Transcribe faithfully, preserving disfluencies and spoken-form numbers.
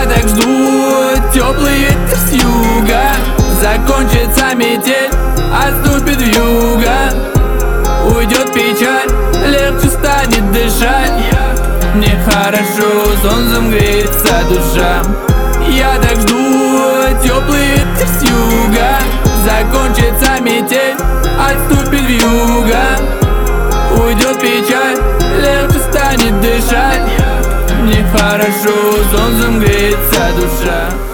Я так жду, теплый ветер с юга. Закончится метель, отступит вьюга. Уйдет печаль, легче станет дышать. Мне хорошо, солнцем греется душа. Я так жду, теплый ветер с юга. Закончится метель, отступит вьюга. Уйдет печаль, легче станет дышать. Мне хорошо, солнцем греется душа.